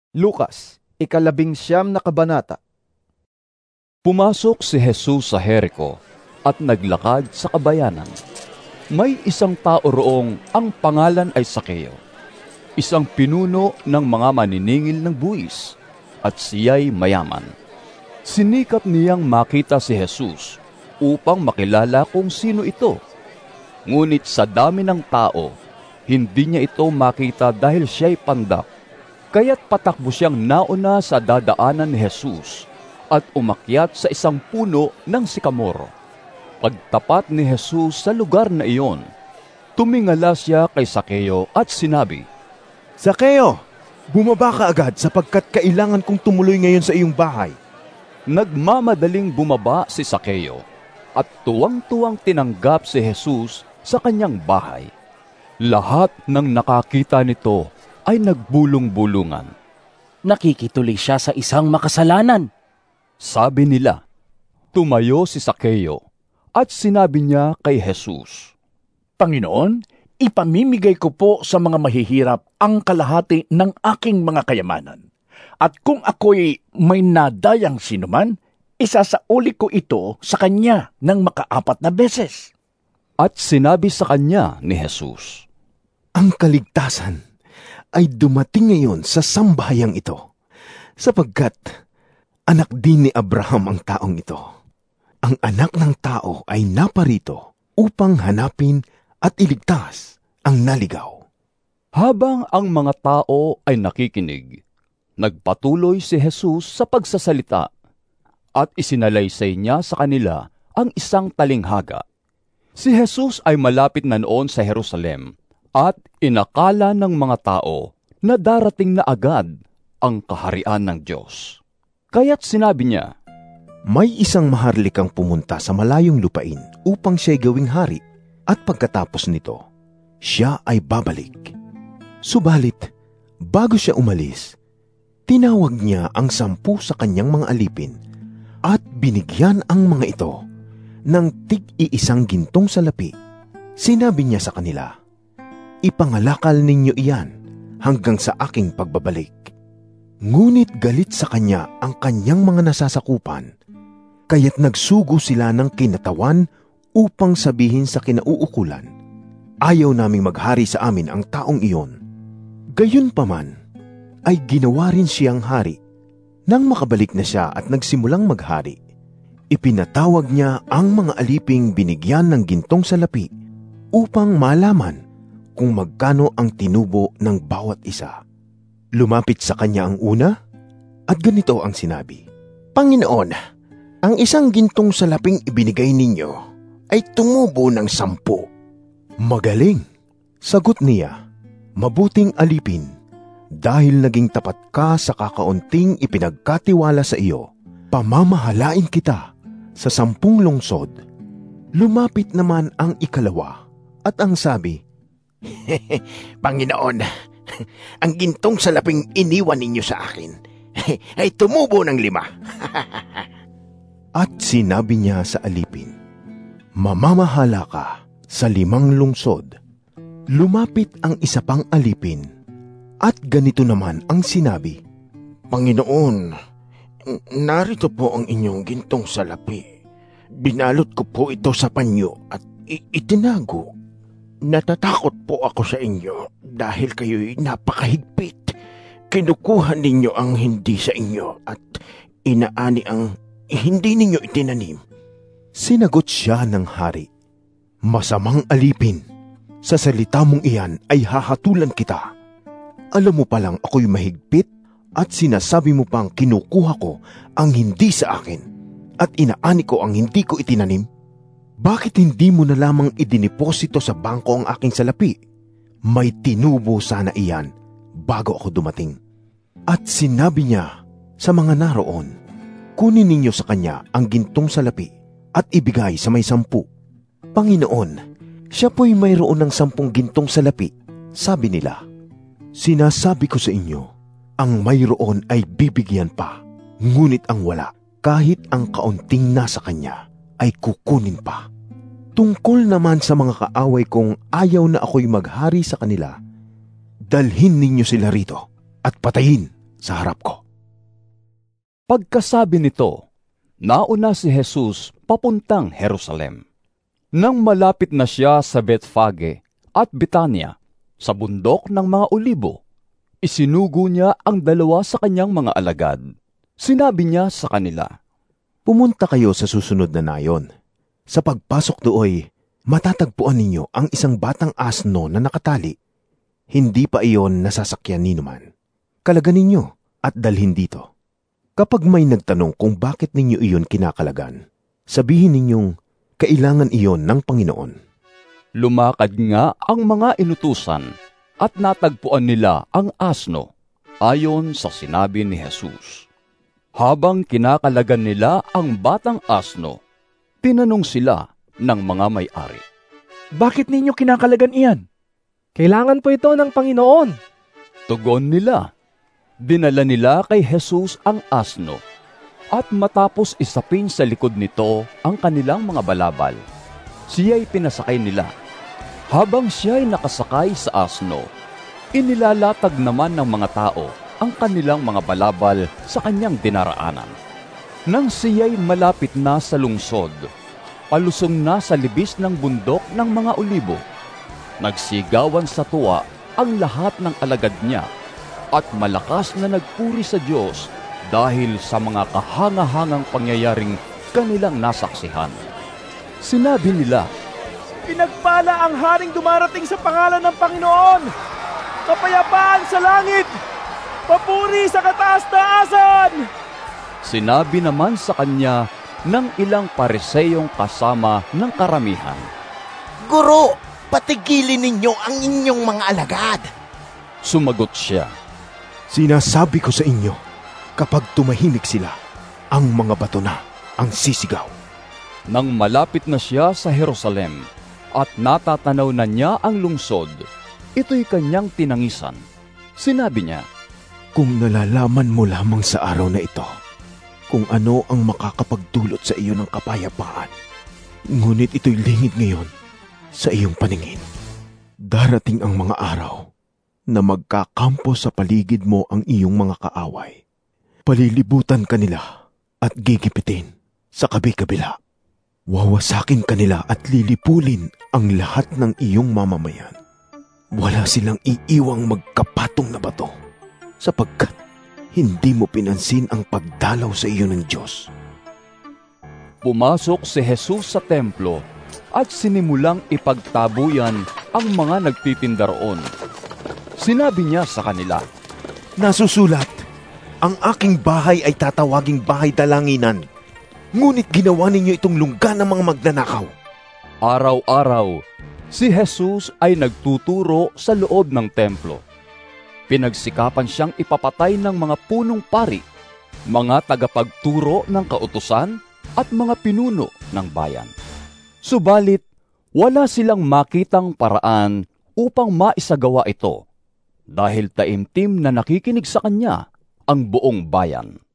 Lucas, 19 na kabanata. Pumasok si Jesus sa Jericho at naglakad sa kabayanan. May isang tao roong ang pangalan ay Sakeo, isang pinuno ng mga maniningil ng buwis, at siya'y mayaman. Sinikap niyang makita si Jesus upang makilala kung sino ito. Ngunit sa dami ng tao, hindi niya ito makita dahil siya'y pandak. Kaya't patakbo siyang nauna sa dadaanan ni Jesus at umakyat sa isang puno ng sikamoro. Pagtapat ni Jesus sa lugar na iyon, tumingala siya kay Sakeo at sinabi, Sakeo, bumaba ka agad sapagkat kailangan kong tumuloy ngayon sa iyong bahay. Nagmamadaling bumaba si Sakeo at tuwang-tuwang tinanggap si Jesus sa kanyang bahay. Lahat ng nakakita nito ay nagbulong-bulungan. Nakikituloy siya sa isang makasalanan. Sabi nila. Tumayo si Sakeo at sinabi niya kay Jesus, Panginoon, ipamimigay ko po sa mga mahihirap ang kalahati ng aking mga kayamanan. At kung ako'y may nadayang sinuman, isasauli ko ito sa kanya ng maka-4 na beses. At sinabi sa kanya ni Jesus, Ang kaligtasan ay dumating ngayon sa sambahayang ito, sapagkat anak din ni Abraham ang taong ito. Ang anak ng tao ay naparito upang hanapin at iligtas ang naligaw. Habang ang mga tao ay nakikinig, nagpatuloy si Jesus sa pagsasalita at isinalaysay niya sa kanila ang isang talinghaga. Si Jesus ay malapit na noon sa Jerusalem at inakala ng mga tao na darating na agad ang kaharian ng Diyos. Kaya't sinabi niya, May isang maharlikang pumunta sa malayong lupain upang siya'y gawing hari, at pagkatapos nito, siya ay babalik. Subalit, bago siya umalis, tinawag niya ang 10 sa kanyang mga alipin at binigyan ang mga ito ng tig-iisang gintong salapi. Sinabi niya sa kanila, Ipangalakal ninyo iyan hanggang sa aking pagbabalik. Ngunit galit sa kanya ang kanyang mga nasasakupan, kaya't nagsugo sila ng kinatawan upang sabihin sa kinauukulan, Ayaw naming maghari sa amin ang taong iyon. Gayunpaman, ay ginawa rin siyang hari. Nang makabalik na siya at nagsimulang maghari, ipinatawag niya ang mga aliping binigyan ng gintong salapi upang malaman kung magkano ang tinubo ng bawat isa. Lumapit sa kanya ang una at ganito ang sinabi, Panginoon, ang isang gintong salaping ibinigay ninyo ay tumubo ng 10. Magaling, sagot niya, mabuting alipin, dahil naging tapat ka sa kakaunting ipinagkatiwala sa iyo, pamamahalain kita sa 10 lungsod. Lumapit naman ang ikalawa at ang sabi, Panginoon, ang gintong salaping iniwan ninyo sa akin ay tumubo ng 5. At sinabi niya sa alipin, Mamamahala ka sa 5 lungsod. Lumapit ang isa pang alipin at ganito naman ang sinabi, Panginoon, narito po ang inyong gintong salapi. Binalot ko po ito sa panyo at itinago. Natatakot po ako sa inyo dahil kayo'y napakahigpit. Kinukuha ninyo ang hindi sa inyo at inaani ang hindi ninyo itinanim. Sinagot siya ng hari, Masamang alipin, sa salita mong iyan ay hahatulan kita. Alam mo palang ako'y mahigpit at sinasabi mo pang kinukuha ko ang hindi sa akin at inaani ko ang hindi ko itinanim? Bakit hindi mo na lamang idiniposito sa bangko ang aking salapi? May tinubo sana iyan bago ako dumating. At sinabi niya sa mga naroon, Kunin ninyo sa kanya ang gintong salapi at ibigay sa may 10. Panginoon, siya po'y mayroon ng 10 gintong salapi, sabi nila. Sinasabi ko sa inyo, ang mayroon ay bibigyan pa, ngunit ang wala, kahit ang kaunting nasa kanya, ay kukunin pa. Tungkol naman sa mga kaaway kong ayaw na ako'y maghari sa kanila, dalhin ninyo sila rito at patayin sa harap ko. Pagkasabi nito, nauna si Jesus papuntang Jerusalem. Nang malapit na siya sa Bethfage at Betania, sa bundok ng mga Olibo, isinugo niya ang 2 sa kanyang mga alagad. Sinabi niya sa kanila, Pumunta kayo sa susunod na nayon. Sa pagpasok dooy, matatagpuan ninyo ang isang batang asno na nakatali. Hindi pa iyon nasasakyan ni numan. Kalagan ninyo at dalhin dito. Kapag may nagtanong kung bakit ninyo iyon kinakalagan, sabihin ninyong kailangan iyon ng Panginoon. Lumakad nga ang mga inutusan at natagpuan nila ang asno ayon sa sinabi ni Jesus. Habang kinakalagan nila ang batang asno, tinanong sila ng mga may-ari. Bakit ninyo kinakalagan iyan? Kailangan po ito ng Panginoon. Tugon nila. Dinala nila kay Jesus ang asno at matapos isapin sa likod nito ang kanilang mga balabal, siya'y pinasakay nila. Habang siya'y nakasakay sa asno, inilalatag naman ng mga tao ang kanilang mga balabal sa kanyang dinaraanan. Nang siya'y malapit na sa lungsod, palusong na sa libis ng bundok ng mga Olibo, nagsigawan sa tuwa ang lahat ng alagad niya at malakas na nagpuri sa Diyos dahil sa mga kahangahangang pangyayaring kanilang nasaksihan. Sinabi nila, Pinagpala ang haring dumarating sa pangalan ng Panginoon! Kapayapaan sa langit! Papuri sa kataas-taasan! Sinabi naman sa kanya ng ilang pariseyong kasama ng karamihan, Guro, patigilin ninyo ang inyong mga alagad. Sumagot siya, Sinasabi ko sa inyo, kapag tumahimik sila, ang mga bato na ang sisigaw. Nang malapit na siya sa Jerusalem at natatanaw na niya ang lungsod, ito'y kanyang tinangisan. Sinabi niya, Kung nalalaman mo lamang sa araw na ito, kung ano ang makakapagdulot sa iyo ng kapayapaan, ngunit ito'y lingid ngayon sa iyong paningin. Darating ang mga araw na magkakampo sa paligid mo ang iyong mga kaaway. Palilibutan kanila at gigipitin sa kabi-kabila. Wawasakin kanila at lilipulin ang lahat ng iyong mamamayan. Wala silang iiwang magkapatong na bato, sapagkat hindi mo pinansin ang pagdalaw sa iyo ng Diyos. Pumasok si Jesus sa templo at sinimulang ipagtabuyan ang mga nagtitinda roon. Sinabi niya sa kanila, Nasusulat, ang aking bahay ay tatawaging bahay dalanginan. Ngunit ginawa ninyo itong lungga ng mga magnanakaw. Araw-araw, si Jesus ay nagtuturo sa loob ng templo. Pinagsikapan siyang ipapatay ng mga punong pari, mga tagapagturo ng kautusan at mga pinuno ng bayan. Subalit, wala silang makitang paraan upang maisagawa ito dahil taimtim na nakikinig sa kanya ang buong bayan.